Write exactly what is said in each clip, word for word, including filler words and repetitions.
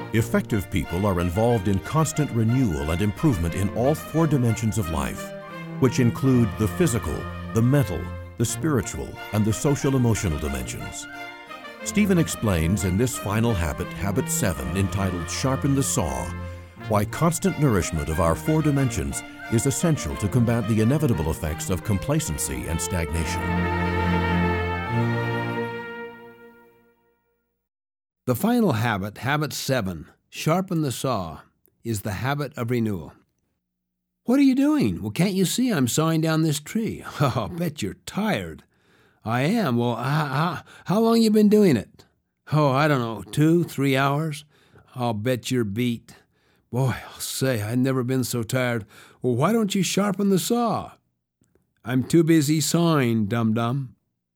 Effective people are involved in constant renewal and improvement in all four dimensions of life, which include the physical, the mental, the spiritual, and the social-emotional dimensions. Stephen explains in this final habit, Habit seven, entitled Sharpen the Saw, why constant nourishment of our four dimensions is essential to combat the inevitable effects of complacency and stagnation. The final habit, Habit seven, Sharpen the Saw, is the habit of renewal. What are you doing? Well, can't you see I'm sawing down this tree? Oh, I'll bet you're tired. I am. Well, how, how long you been doing it? Oh, I don't know, two, three hours? I'll bet you're beat. Boy, I'll say, I've never been so tired. Well, why don't you sharpen the saw? I'm too busy sawing, dum-dum.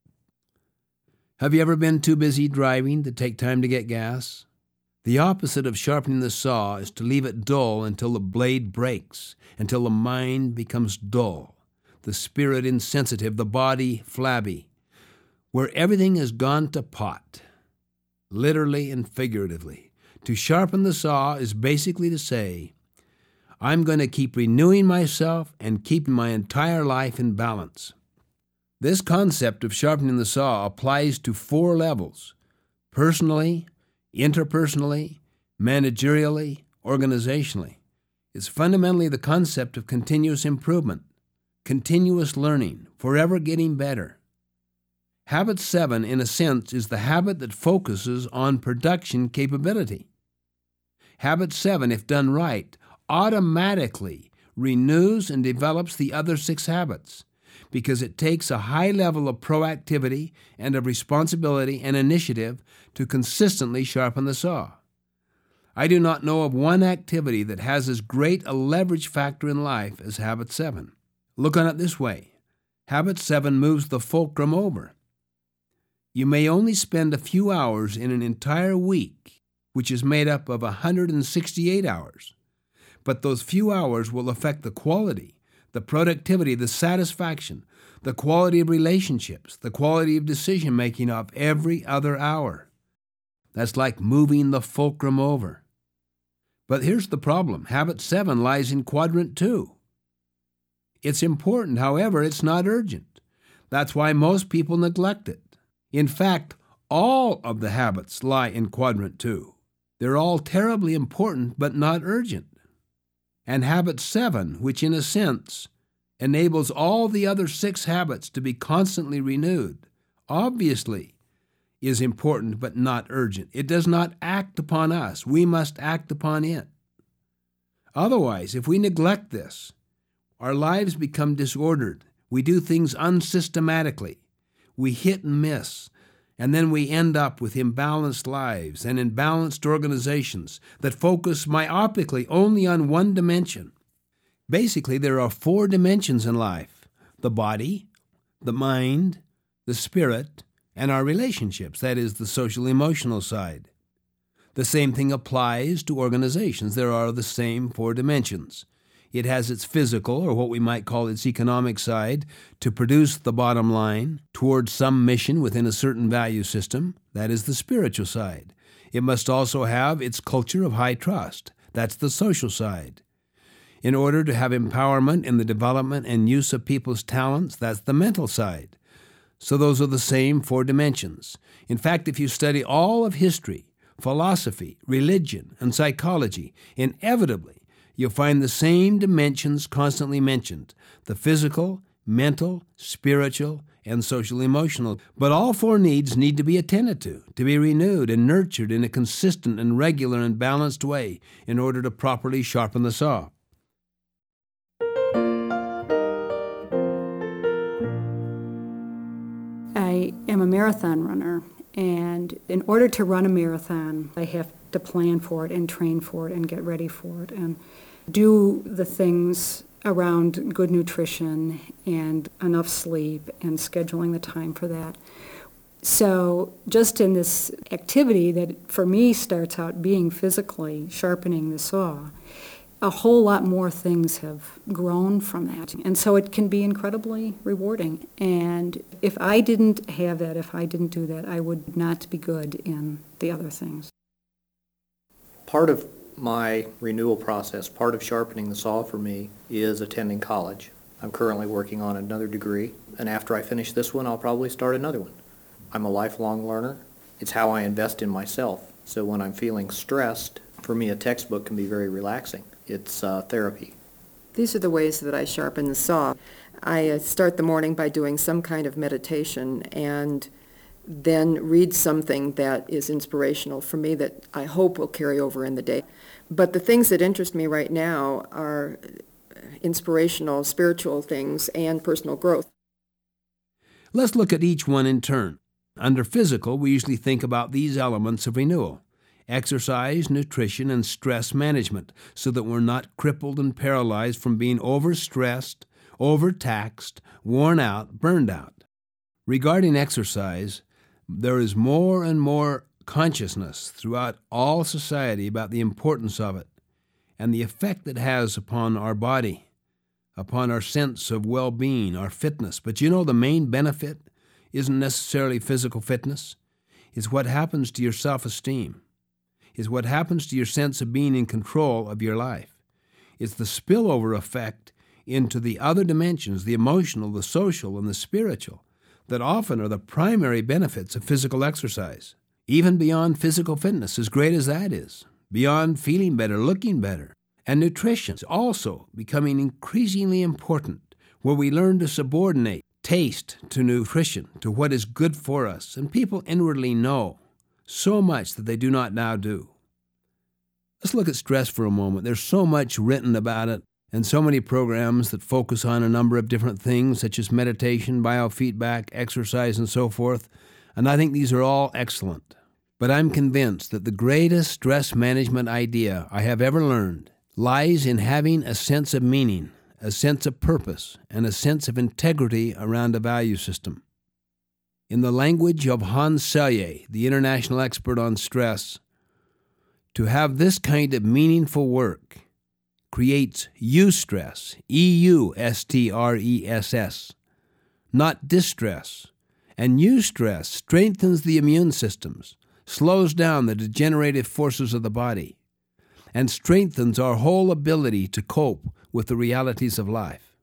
Have you ever been too busy driving to take time to get gas? The opposite of sharpening the saw is to leave it dull until the blade breaks, until the mind becomes dull, the spirit insensitive, the body flabby, where everything has gone to pot, literally and figuratively. To sharpen the saw is basically to say, I'm going to keep renewing myself and keeping my entire life in balance. This concept of sharpening the saw applies to four levels: personally, interpersonally, managerially, organizationally. It's fundamentally the concept of continuous improvement, continuous learning, forever getting better. Habit seven, in a sense, is the habit that focuses on production capability. Habit seven, if done right, automatically renews and develops the other six habits, because it takes a high level of proactivity and of responsibility and initiative to consistently sharpen the saw. I do not know of one activity that has as great a leverage factor in life as Habit seven. Look on it this way. Habit seven moves the fulcrum over. You may only spend a few hours in an entire week, which is made up of one hundred sixty-eight hours, but those few hours will affect the quality, the productivity, the satisfaction, the quality of relationships, the quality of decision-making of every other hour. That's like moving the fulcrum over. But here's the problem. Habit seven lies in quadrant two. It's important, however, it's not urgent. That's why most people neglect it. In fact, all of the habits lie in quadrant two. They're all terribly important, but not urgent. And habit seven, which in a sense enables all the other six habits to be constantly renewed, obviously is important but not urgent. It does not act upon us. We must act upon it. Otherwise, if we neglect this, our lives become disordered. We do things unsystematically. We hit and miss. And then we end up with imbalanced lives and imbalanced organizations that focus myopically only on one dimension. Basically, there are four dimensions in life: the body, the mind, the spirit, and our relationships, that is, the social-emotional side. The same thing applies to organizations. There are the same four dimensions. It has its physical, or what we might call its economic side, to produce the bottom line towards some mission within a certain value system. That is the spiritual side. It must also have its culture of high trust. That's the social side. In order to have empowerment in the development and use of people's talents, that's the mental side. So those are the same four dimensions. In fact, if you study all of history, philosophy, religion, and psychology, inevitably you'll find the same dimensions constantly mentioned: the physical, mental, spiritual, and social-emotional. But all four needs need to be attended to, to be renewed and nurtured in a consistent and regular and balanced way in order to properly sharpen the saw. I am a marathon runner, and in order to run a marathon, I have to plan for it and train for it and get ready for it and do the things around good nutrition and enough sleep and scheduling the time for that. So just in this activity that for me starts out being physically sharpening the saw, a whole lot more things have grown from that. And so it can be incredibly rewarding. And if I didn't have that, if I didn't do that, I would not be good in the other things. Part of my renewal process, part of sharpening the saw for me is attending college. I'm currently working on another degree, and after I finish this one, I'll probably start another one. I'm a lifelong learner. It's how I invest in myself. So when I'm feeling stressed, for me, a textbook can be very relaxing. It's uh, therapy. These are the ways that I sharpen the saw. I uh, start the morning by doing some kind of meditation and then read something that is inspirational for me that I hope will carry over in the day. But the things that interest me right now are inspirational, spiritual things and personal growth. Let's look at each one in turn. Under physical, we usually think about these elements of renewal: exercise, nutrition, and stress management, so that we're not crippled and paralyzed from being overstressed, overtaxed, worn out, burned out. Regarding exercise, there is more and more consciousness throughout all society about the importance of it and the effect it has upon our body, upon our sense of well-being, our fitness. But you know, the main benefit isn't necessarily physical fitness. It's what happens to your self-esteem. It's what happens to your sense of being in control of your life. It's the spillover effect into the other dimensions, the emotional, the social, and the spiritual, that often are the primary benefits of physical exercise, even beyond physical fitness, as great as that is, beyond feeling better, looking better. And nutrition is also becoming increasingly important, where we learn to subordinate taste to nutrition, to what is good for us, and people inwardly know so much that they do not now do. Let's look at stress for a moment. There's so much written about it, and so many programs that focus on a number of different things, such as meditation, biofeedback, exercise, and so forth, and I think these are all excellent. But I'm convinced that the greatest stress management idea I have ever learned lies in having a sense of meaning, a sense of purpose, and a sense of integrity around a value system. In the language of Hans Selye, the international expert on stress, to have this kind of meaningful work creates eustress, E U S T R E S S, not distress. And eustress strengthens the immune systems, slows down the degenerative forces of the body, and strengthens our whole ability to cope with the realities of life.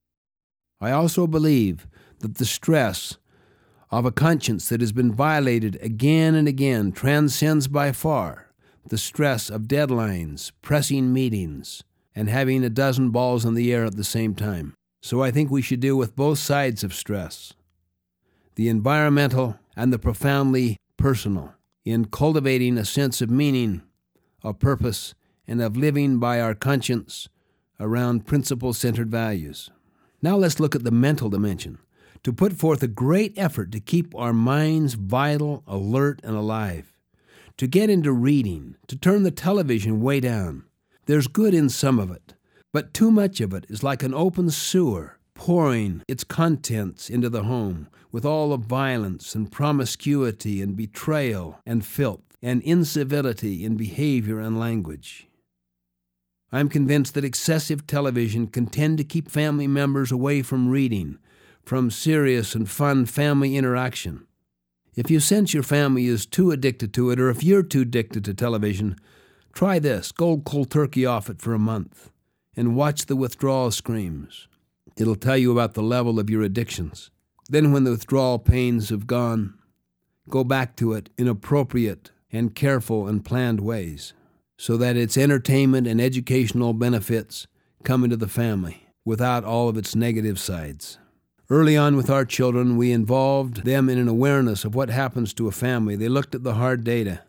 I also believe that the stress of a conscience that has been violated again and again transcends by far the stress of deadlines, pressing meetings, and having a dozen balls in the air at the same time. So I think we should deal with both sides of stress, the environmental and the profoundly personal, in cultivating a sense of meaning, of purpose, and of living by our conscience around principle-centered values. Now let's look at the mental dimension, to put forth a great effort to keep our minds vital, alert, and alive, to get into reading, to turn the television way down. There's good in some of it, but too much of it is like an open sewer, pouring its contents into the home with all the violence and promiscuity and betrayal and filth and incivility in behavior and language. I'm convinced that excessive television can tend to keep family members away from reading, from serious and fun family interaction. If you sense your family is too addicted to it, or if you're too addicted to television, try this. Go cold turkey off it for a month and watch the withdrawal screams. It'll tell you about the level of your addictions. Then when the withdrawal pains have gone, go back to it in appropriate and careful and planned ways, so that its entertainment and educational benefits come into the family without all of its negative sides. Early on with our children, we involved them in an awareness of what happens to a family. They looked at the hard data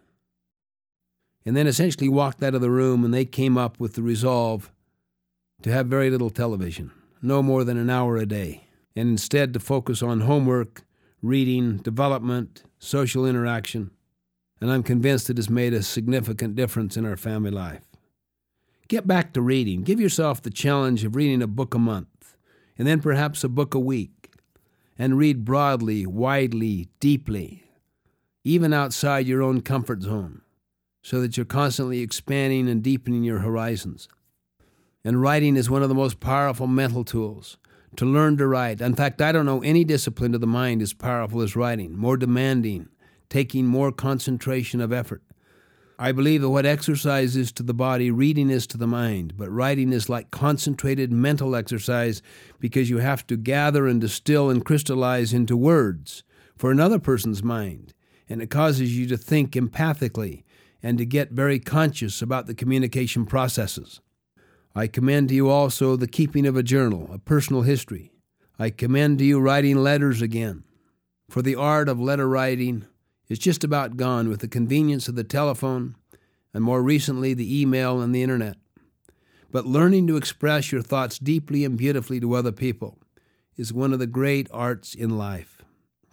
and then essentially walked out of the room, and they came up with the resolve to have very little television, no more than an hour a day, and instead to focus on homework, reading, development, social interaction. And I'm convinced it has made a significant difference in our family life. Get back to reading. Give yourself the challenge of reading a book a month, and then perhaps a book a week, and read broadly, widely, deeply, even outside your own comfort zone, so that you're constantly expanding and deepening your horizons. And writing is one of the most powerful mental tools. To learn to write. In fact, I don't know any discipline of the mind as powerful as writing, more demanding, taking more concentration of effort. I believe that what exercise is to the body, reading is to the mind, but writing is like concentrated mental exercise because you have to gather and distill and crystallize into words for another person's mind, and it causes you to think empathically and to get very conscious about the communication processes. I commend to you also the keeping of a journal, a personal history. I commend to you writing letters again, for the art of letter writing is just about gone with the convenience of the telephone and more recently the email and the internet. But learning to express your thoughts deeply and beautifully to other people is one of the great arts in life.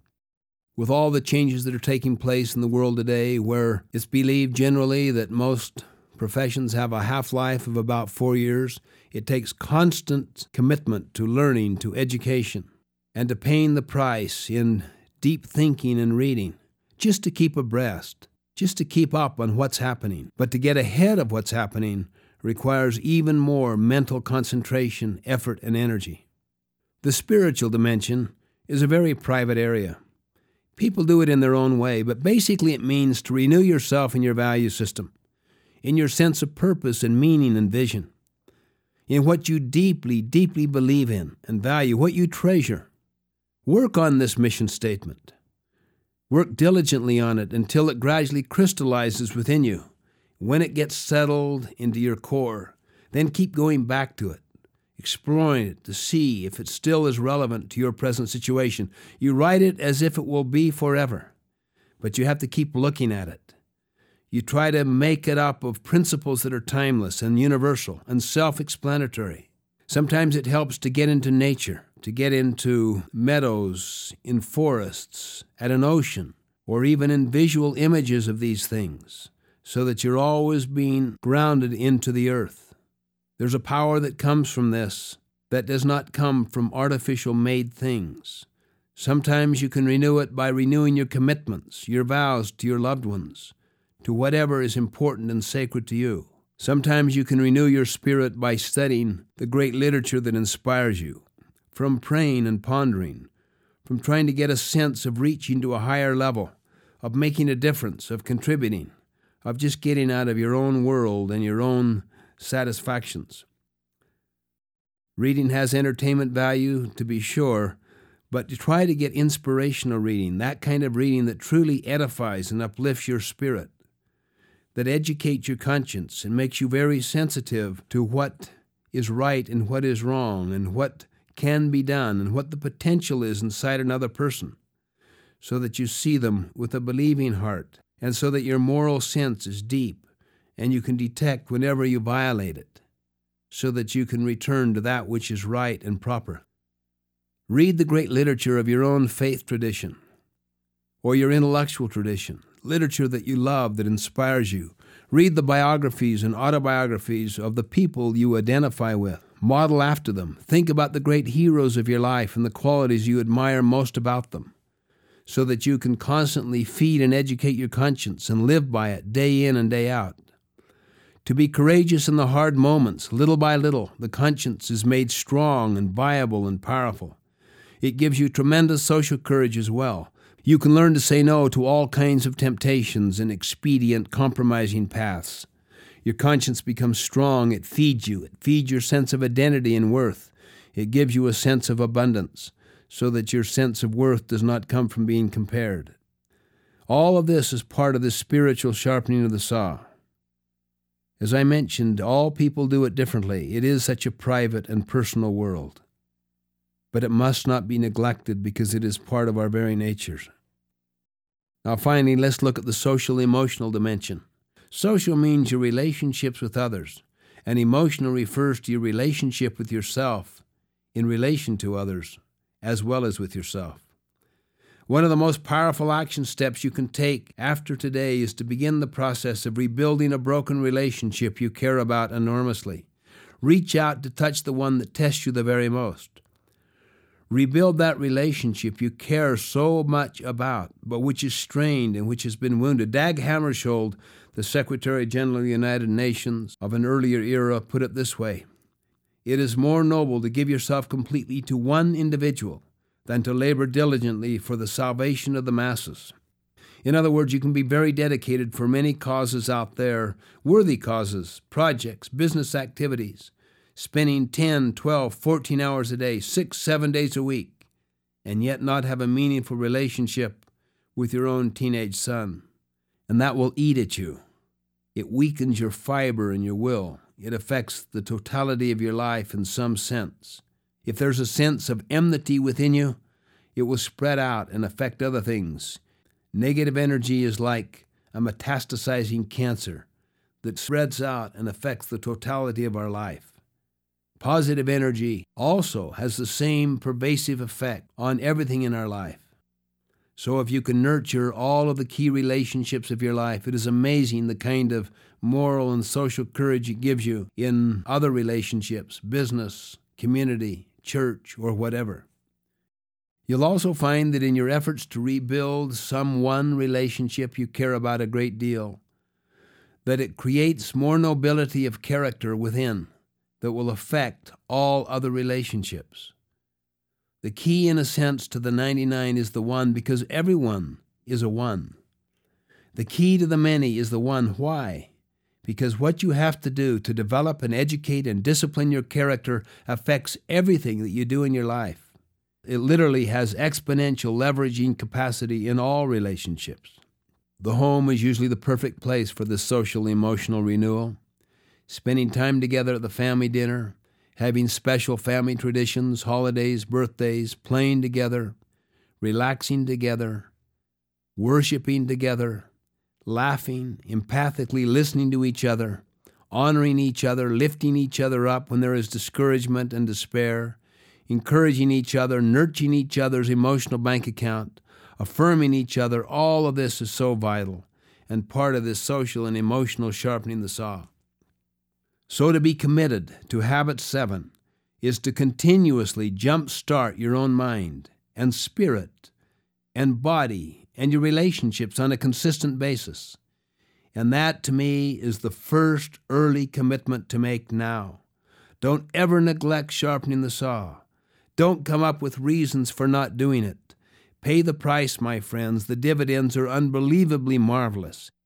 With all the changes that are taking place in the world today, where it's believed generally that most professions have a half-life of about four years, it takes constant commitment to learning, to education, and to paying the price in deep thinking and reading, just to keep abreast, just to keep up on what's happening. But to get ahead of what's happening requires even more mental concentration, effort, and energy. The spiritual dimension is a very private area. People do it in their own way, but basically it means to renew yourself in your value system, in your sense of purpose and meaning and vision, in what you deeply, deeply believe in and value, what you treasure. Work on this mission statement. Work diligently on it until it gradually crystallizes within you. When it gets settled into your core, then keep going back to it, exploring it to see if it still is relevant to your present situation. You write it as if it will be forever, but you have to keep looking at it. You try to make it up of principles that are timeless and universal and self-explanatory. Sometimes it helps to get into nature, to get into meadows, in forests, at an ocean, or even in visual images of these things, so that you're always being grounded into the earth. There's a power that comes from this that does not come from artificial made things. Sometimes you can renew it by renewing your commitments, your vows to your loved ones, to whatever is important and sacred to you. Sometimes you can renew your spirit by studying the great literature that inspires you, from praying and pondering, from trying to get a sense of reaching to a higher level, of making a difference, of contributing, of just getting out of your own world and your own satisfactions. Reading has entertainment value, to be sure, but to try to get inspirational reading, that kind of reading that truly edifies and uplifts your spirit, that educates your conscience and makes you very sensitive to what is right and what is wrong and what can be done and what the potential is inside another person, so that you see them with a believing heart and so that your moral sense is deep and you can detect whenever you violate it, so that you can return to that which is right and proper. Read the great literature of your own faith tradition or your intellectual tradition, literature that you love, that inspires you. Read the biographies and autobiographies of the people you identify with. Model after them. Think about the great heroes of your life and the qualities you admire most about them, so that you can constantly feed and educate your conscience and live by it day in and day out. To be courageous in the hard moments, little by little, the conscience is made strong and viable and powerful. It gives you tremendous social courage as well. You can learn to say no to all kinds of temptations and expedient, compromising paths. Your conscience becomes strong. It feeds you. It feeds your sense of identity and worth. It gives you a sense of abundance, so that your sense of worth does not come from being compared. All of this is part of the spiritual sharpening of the saw. As I mentioned, all people do it differently. It is such a private and personal world. But it must not be neglected because it is part of our very natures. Now finally, let's look at the social-emotional dimension. Social means your relationships with others, and emotional refers to your relationship with yourself in relation to others, as well as with yourself. One of the most powerful action steps you can take after today is to begin the process of rebuilding a broken relationship you care about enormously. Reach out to touch the one that tests you the very most. Rebuild that relationship you care so much about, but which is strained and which has been wounded. Dag Hammarskjöld, the Secretary General of the United Nations of an earlier era, put it this way: "It is more noble to give yourself completely to one individual than to labor diligently for the salvation of the masses." In other words, you can be very dedicated for many causes out there, worthy causes, projects, business activities, spending ten, twelve, fourteen hours a day, six, seven days a week, and yet not have a meaningful relationship with your own teenage son. And that will eat at you. It weakens your fiber and your will. It affects the totality of your life in some sense. If there's a sense of enmity within you, it will spread out and affect other things. Negative energy is like a metastasizing cancer that spreads out and affects the totality of our life. Positive energy also has the same pervasive effect on everything in our life. So if you can nurture all of the key relationships of your life, it is amazing the kind of moral and social courage it gives you in other relationships, business, community, church, or whatever. You'll also find that in your efforts to rebuild some one relationship you care about a great deal, that it creates more nobility of character within that will affect all other relationships. The key, in a sense, to the ninety-nine is the one, because everyone is a one. The key to the many is the one. Why? Because what you have to do to develop and educate and discipline your character affects everything that you do in your life. It literally has exponential leveraging capacity in all relationships. The home is usually the perfect place for this social emotional renewal. Spending time together at the family dinner, having special family traditions, holidays, birthdays, playing together, relaxing together, worshiping together, laughing, empathically listening to each other, honoring each other, lifting each other up when there is discouragement and despair, encouraging each other, nurturing each other's emotional bank account, affirming each other. All of this is so vital and part of this social and emotional sharpening the saw. So to be committed to habit seven is to continuously jumpstart your own mind and spirit and body and your relationships on a consistent basis. And that, to me, is the first early commitment to make now. Don't ever neglect sharpening the saw. Don't come up with reasons for not doing it. Pay the price, my friends. The dividends are unbelievably marvelous.